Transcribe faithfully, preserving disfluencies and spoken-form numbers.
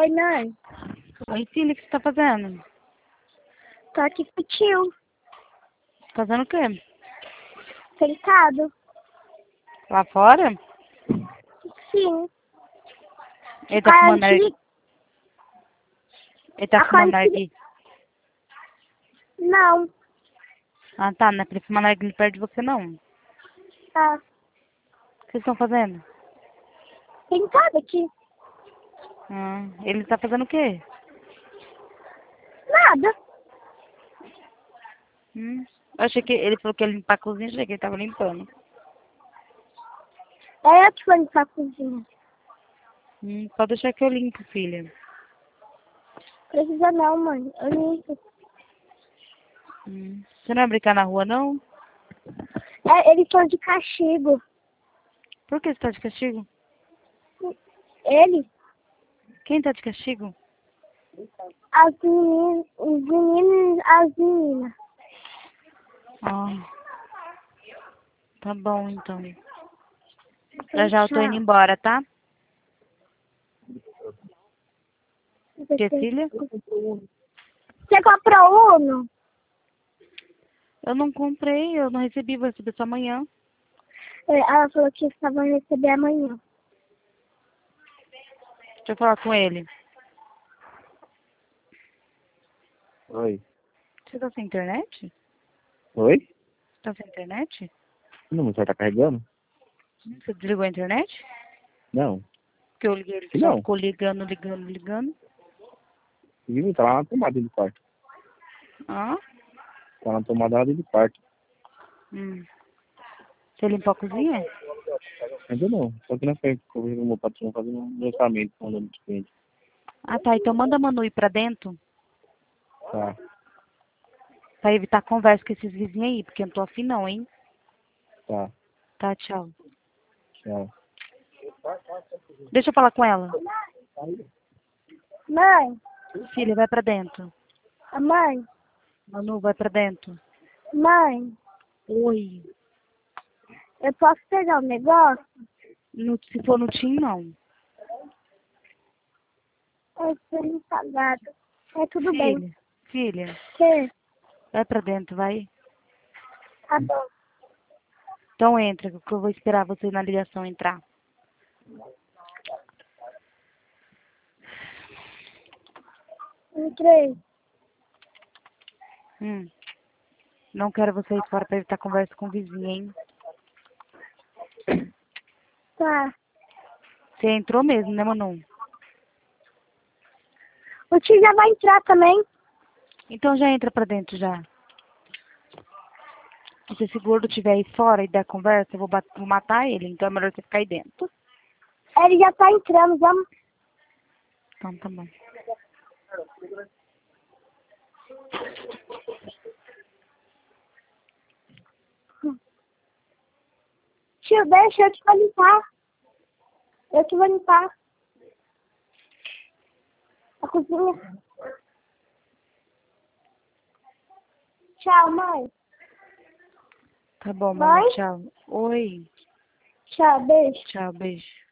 Oi, mãe. Oi, filha, o que você tá fazendo? Tô aqui com o tio, Fazendo o quê? sentado. Lá fora? Sim. Ele tá Aí fumando a gente... narguilé? Ele tá A fumando gente... narguilé? Não. Ah, tá, não é pra ele fumar narguilé perto de você, não. O Tá. que vocês estão fazendo? Sentado aqui. Ah, ele tá fazendo o quê? Nada. Hum, eu achei que ele falou que ia limpar a cozinha, achei que ele tava limpando. É eu que vou limpar a cozinha. Hum, pode deixar que eu limpo, filha. Precisa não, mãe. Eu limpo. Hum, você não vai brincar na rua, não? É, ele foi de castigo. Por que você tá de castigo? Ele, Quem tá de castigo? as meninas, os meninos e as meninas. Ah, tá bom, então. Já já eu tô indo Tchau. embora, tá? Que, Você filha? comprou o Uno? Eu não comprei, eu não recebi, vou receber só amanhã. É, ela falou que estava a receber amanhã. Deixa eu falar com ele. Oi. Você tá sem internet? Oi? Você tá sem internet? Não, mas você tá carregando? Você desligou a internet? Não. Porque eu liguei, ele Que só não. ficou ligando, ligando, ligando. Viu? Tá lá na tomada do quarto. Ah? Tá na tomada lá do quarto. Hum. Você limpou a cozinha? Ainda não. Só que na frente, eu vi o meu patrão fazendo um lançamento falando dos clientes. Ah, tá. Então manda a Manu ir pra dentro Tá. pra evitar conversa com esses vizinhos aí, porque eu não tô afim não, hein? Tá. Tá, tchau. Tchau. Deixa eu falar com ela. Mãe, Filha, vai pra dentro. a mãe, Manu, vai pra dentro. mãe, Oi. eu posso pegar o negócio? No, se for no Tim, não. Eu sou salgado. É tudo bem. Filha, filha, Que? vai pra dentro, vai. Tá bom. Então entra, que eu vou esperar você na ligação entrar. Entrei. Hum. Não quero você ir fora pra evitar conversa com o vizinho, hein? Tá. Você entrou mesmo, né, Manu? O tio já vai entrar também. Então já entra pra dentro já. Se esse gordo estiver aí fora e der conversa, eu vou, bat- vou matar ele. Então é melhor você ficar aí dentro. Ele já tá entrando, vamos. Então tá bom. Tio, deixa eu te vou limpar. Eu te vou limpar. A cozinha. Tchau, mãe. Tá bom, Manu. Mãe? Tchau. Oi. Tchau, beijo. Tchau, beijo.